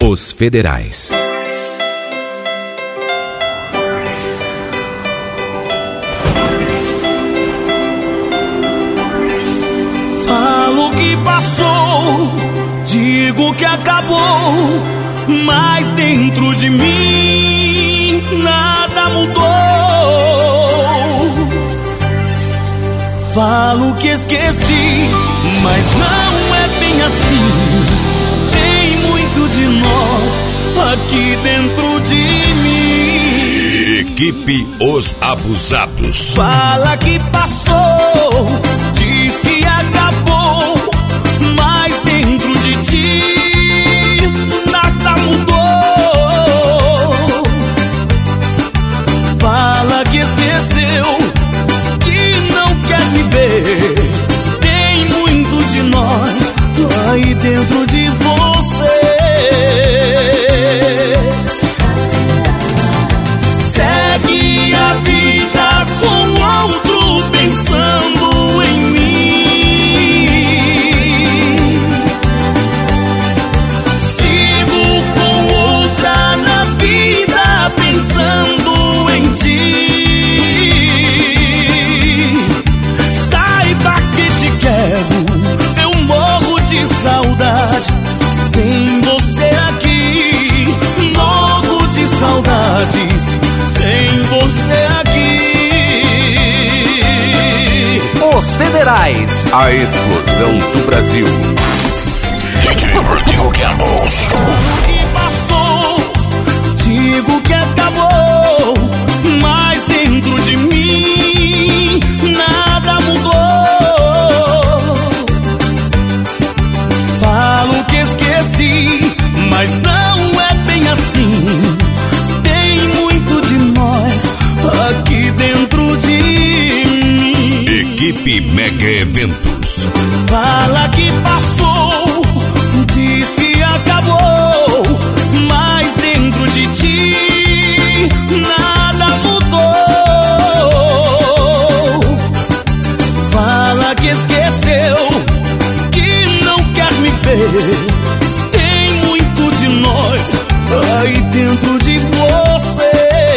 Os Federais. Falo que passou, digo que acabou, mas dentro de mim nada mudou. Falo que esqueci, mas não é bem assim. Tem muito de nós aqui dentro de mim. Equipe Os Abusados. Fala que passou, diz que acabou, mas dentro de ti nada mudou. Fala que esqueceu, que não quer me ver. Tem muito de nós aí dentro de você. Segue a vida com outro pensando em mim. Sigo com outra na vida pensando em ti. Saiba que te quero, eu morro de saudade. Sem você aqui, morro de saudades. Sem você aqui. Os Federais, a explosão do Brasil. Rodrigo Campos. O que passou, digo que acabou, mas dentro de mim nada mudou. Falo que esqueci, mas não é bem assim. Tem muito de nós aqui dentro de mim. Equipe Mega Eventos. Fala que passou, diz que acabou, mas dentro de ti nada mudou. Fala que esqueceu, que não quer me ver. Tem muito de nós aí dentro de você.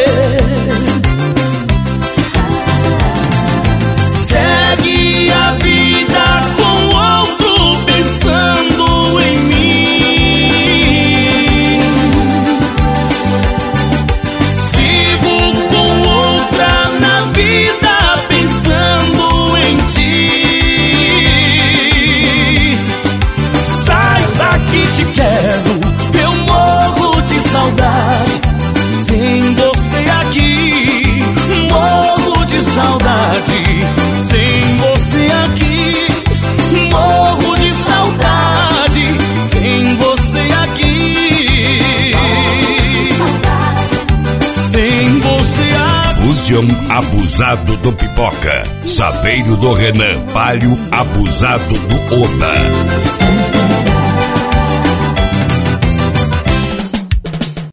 Segue a vida com outro pensando em mim. Sigo com outra na vida pensando em ti. Saiba que te quero, eu morro de saudade. Sem você aqui, morro de saudade. Sem você aqui, morro de saudade. Sem você aqui, sem você aqui. Fusion Abusado do Pipoca. Saveiro do Renan. Palio Abusado do Oda.